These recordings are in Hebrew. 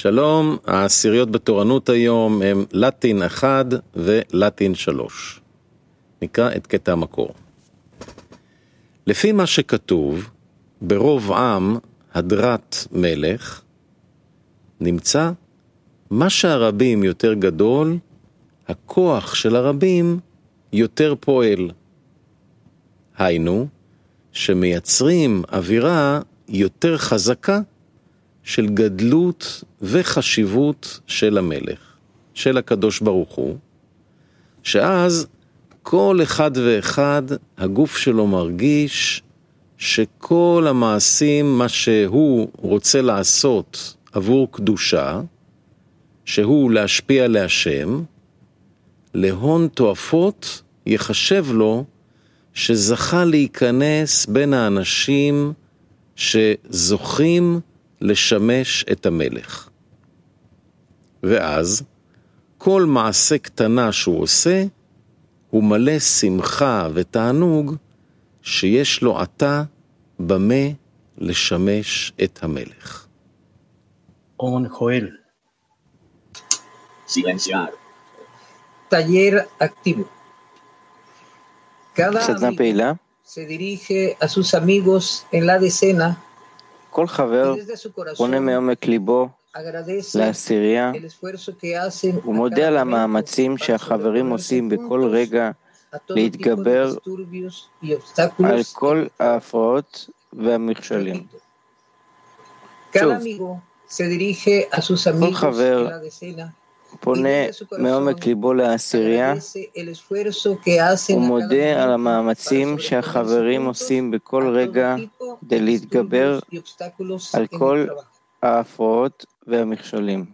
שלום, העשיריות בתורנות היום הם לטין 1 ולטין 3. נקרא את קטע המקור. לפי מה שכתוב, ברוב עם הדרת מלך, נמצא מה שהרבים יותר גדול, הכוח של הרבים יותר פועל. היינו, שמייצרים אווירה יותר חזקה של גדלות וחשיבות של המלך, של הקדוש ברוך הוא, שאז כל אחד ואחד הגוף שלו מרגיש שכל המעשים, מה שהוא רוצה לעשות עבור קדושה, שהוא להשפיע להשם, להון תועפות יחשב לו שזכה להיכנס בין האנשים שזוכים לשמש את המלך. ואז כל מעשה קטנה שהוא עושה, הוא מלא שמחה ותענוג שיש לו עתה במה לשמש את המלך. On Joel. Silenciar. Taller activo. Cada סדנה amigo פעילה. se dirige a sus amigos en la decena כל חבר y desde su פונה corazón מעומק ליבו agradece לעשירייה el esfuerzo que hacen a ומודה cada על momento המאמצים para שהחברים sobreponerse עושים בכל juntos רגע a todo tipo de להתגבר disturbios y על obstáculos כל en- ההפרעות והמכשולים. Cada שוב, amigo se dirige a sus amigos חבר en la decena פונה מעומק ליבו לעשירייה agradece el esfuerzo que hacen a cada ומודה על momento המאמצים para שהחברים sobreponerse עושים juntos בכל a todo רגע tipo de כדי להתגבר disturbios y obstáculos על en el כל trabajo. ההפרעות והמכשולים.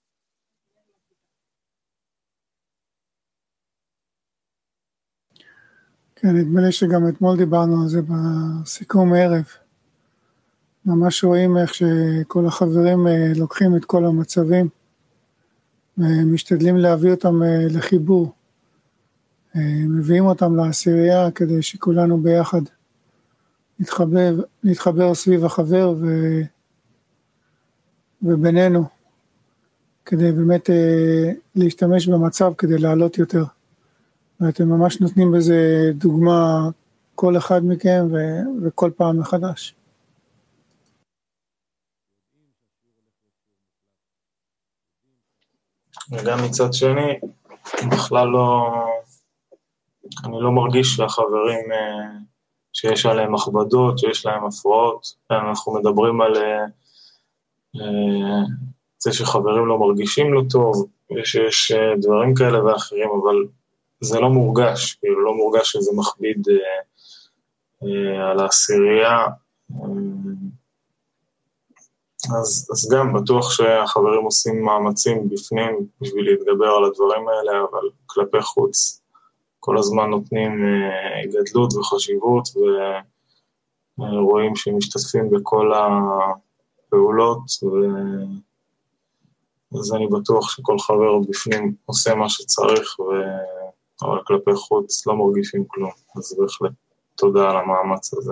כן, נדמה לי שגם אתמול דיברנו על זה בסיכום הערב. ממש רואים איך שכל החברים לוקחים את כל המצבים, ומשתדלים להביא אותם לחיבור. מביאים אותם לעשירייה כדי שכולנו ביחד נתחבר סביב החבר ובינינו, כדי באמת להשתמש במצב כדי לעלות יותר. ואתם ממש נותנים בזה דוגמה כל אחד מכם וכל פעם מחדש. וגם מצד שני, בכלל לא, אני לא מרגיש שהחברים שיש עליהם הכבדות, שיש להם הפרעות, אנחנו מדברים על זה שחברים לא מרגישים לא טוב, ושיש דברים כאלה ואחרים, אבל זה לא מורגש, כאילו לא מורגש שזה מכביד על העשירייה, אז גם בטוח שהחברים עושים מאמצים בפנים בשביל להתגבר על הדברים האלה, אבל כלפי חוץ כל הזמן נותנים גדלות וחשיבות, ורואים שהם משתתפים בכל הפעולות, אז אני בטוח שכל חבר בפנים עושה מה שצריך, אבל כלפי חוץ לא מרגישים כלום, אז בהחלט תודה על המאמץ הזה.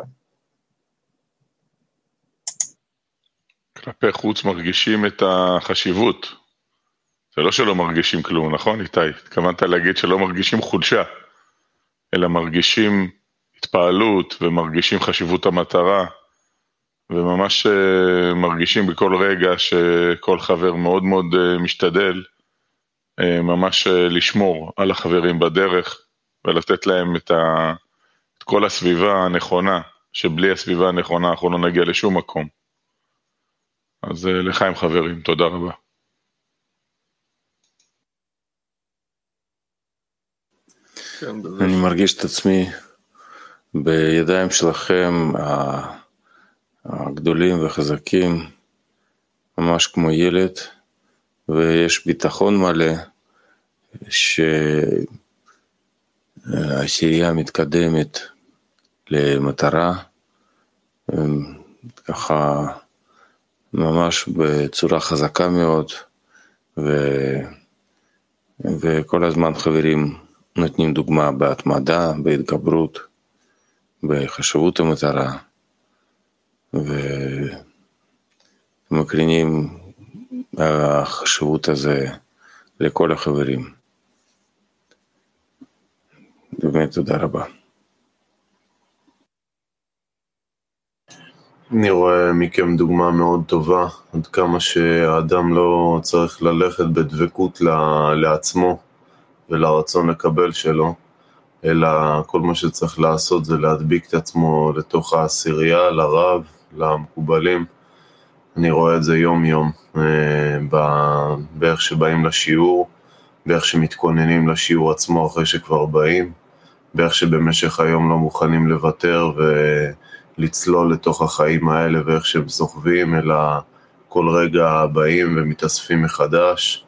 כלפי חוץ מרגישים את החשיבות. זה לא שלא מרגישים כלום, נכון איתי? התכוונת להגיד שלא מרגישים חולשה, אלא מרגישים התפעלות ומרגישים חשיבות המטרה, וממש מרגישים בכל רגע שכל חבר מאוד מאוד משתדל, ממש לשמור על החברים בדרך, ולתת להם את כל הסביבה הנכונה, שבלי הסביבה הנכונה אנחנו לא נגיע לשום מקום. אז לחיים חברים, תודה רבה. אני מרגיש את עצמי בידיים שלכם הגדולים וחזקים, ממש כמו ילד, ויש ביטחון מלא שהעשירייה מתקדמת למטרה, ככה ממש בצורה חזקה מאוד, וכל הזמן חברים נותנים דוגמה בהתמדה, בהתגברות, בחשיבות המטרה, ומקרינים החשיבות הזה לכל החברים. באמת תודה רבה. אני רואה מכם דוגמה מאוד טובה, עד כמה שהאדם לא צריך ללכת בדבקות לעצמו ולרצון לקבל שלו, אלא כל מה שצריך לעשות זה להדביק את עצמו לתוך העשירייה, לרב, למקובלים. אני רואה את זה יום יום, באיך שבאים לשיעור, באיך שמתכוננים לשיעור עצמו אחרי שכבר באים, באיך שבמשך היום לא מוכנים לוותר ולצלול לתוך החיים האלה, ואיך שהם סוחבים, אלא כל רגע באים ומתאספים מחדש.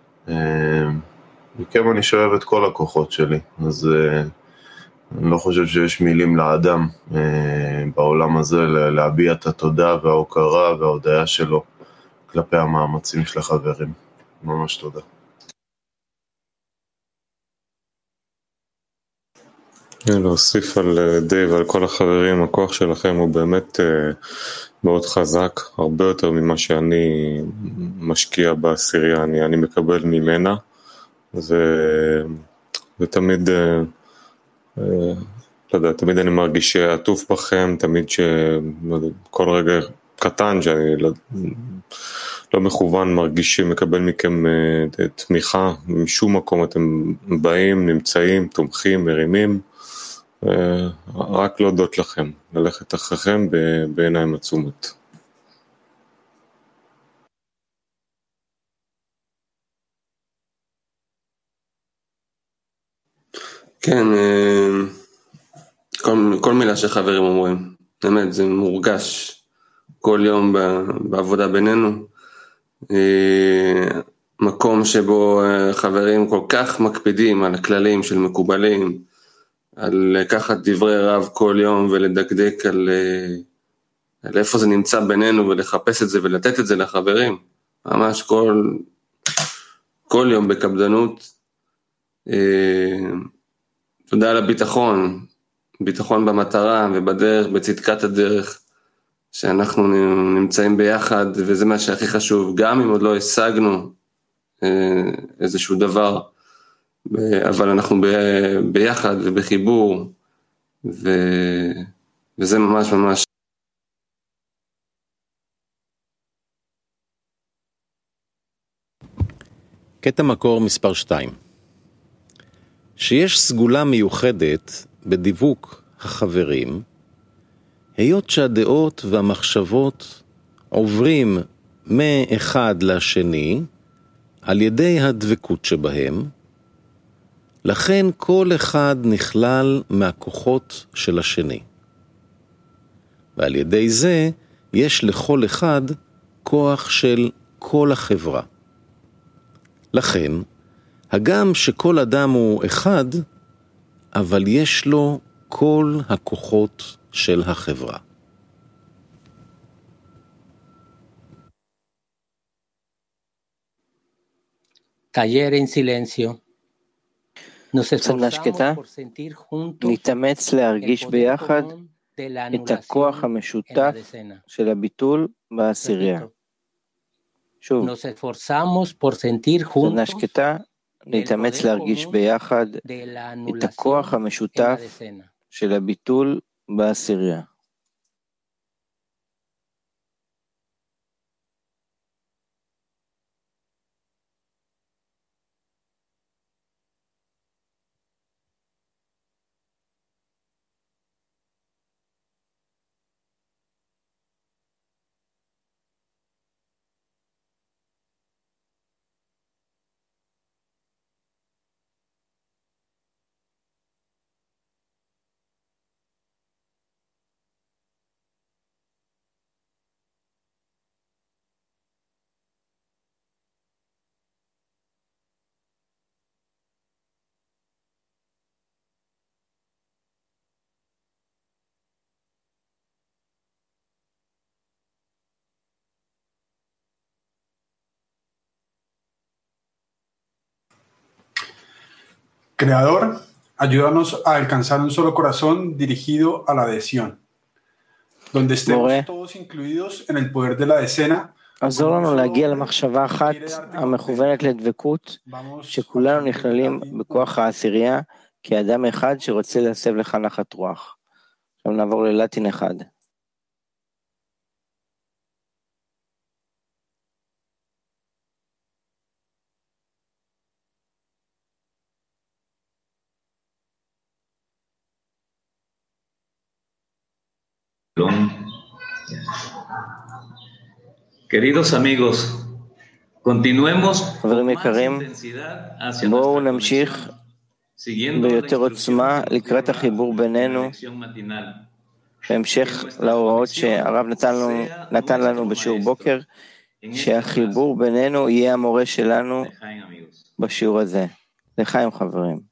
מכם אני שואב את כל הכוחות שלי, אז אני לא חושב שיש מילים לאדם בעולם הזה להביע את התודה וההוקרה וההודעה שלו כלפי המאמצים של החברים. ממש תודה. להוסיף על דייב ועל כל החברים, הכוח שלכם הוא באמת מאוד חזק, הרבה יותר ממה שאני משקיע בעשירייה, אני מקבל ממנה, ותמיד, לא יודע, תמיד אני מרגיש שעטוף בכם, תמיד שכל רגע קטן שאני לא מכוון מרגיש שמקבל מכם תמיכה, משום מקום אתם באים, נמצאים, תומכים, מרימים, רק להודות לכם, ללכת אחריכם בעיניים עצומות. כן, כל מילה שחברים אומרים, באמת זה מורגש כל יום בעבודה בינינו, מקום שבו חברים כל כך מקפידים על הכללים של מקובלים, על לקחת דברי רב כל יום ולדקדק על איפה זה נמצא בינינו ולחפש את זה ולתת את זה לחברים, ממש כל יום בקפדנות. תודה על הביטחון, ביטחון במטרה ובדרך, בצדקת הדרך, שאנחנו נמצאים ביחד, וזה מה שהכי חשוב, גם אם עוד לא השגנו איזשהו דבר, אבל אנחנו ביחד ובחיבור, וזה ממש ממש. קטע מקור מספר 2. שיש סגולה מיוחדת בדיווק החברים, היות שהדעות והמחשבות עוברים מאחד לשני על ידי הדבקות שבהם, לכן כל אחד נכלל מהכוחות של השני. ועל ידי זה יש לכל אחד כוח של כל החברה. לכן, הגם שכל אדם הוא אחד, אבל יש לו כל הכוחות של החברה. Taller en silencio. סדנה שקטה, נתאמץ להרגיש ביחד את הכוח המשותף של הביטול בעשירייה. שוב, סדנה שקטה, נתאמץ להרגיש ביחד את הכוח המשותף של הביטול בעשירייה. Creador, ayúdanos a alcanzar un solo corazón dirigido a la adhesión, donde estemos todos incluidos en el poder de la decena עזור לנו להגיע למחשבה אחת המכוונת לדבקות, שכולנו נכללים בכוח העשירייה, כאדם אחד שרוצה להסב לך נחת רוח. עכשיו נעבור ללטין אחד. Queridos amigos, continuemos. חברים יקרים, בואו נמשיך ביותר עוצמה לקראת החיבור בינינו, בהמשך להוראות שהרב נתן לנו בשיעור בוקר, שהחיבור בינינו יהיה המורה שלנו בשיעור הזה. לחיים חברים.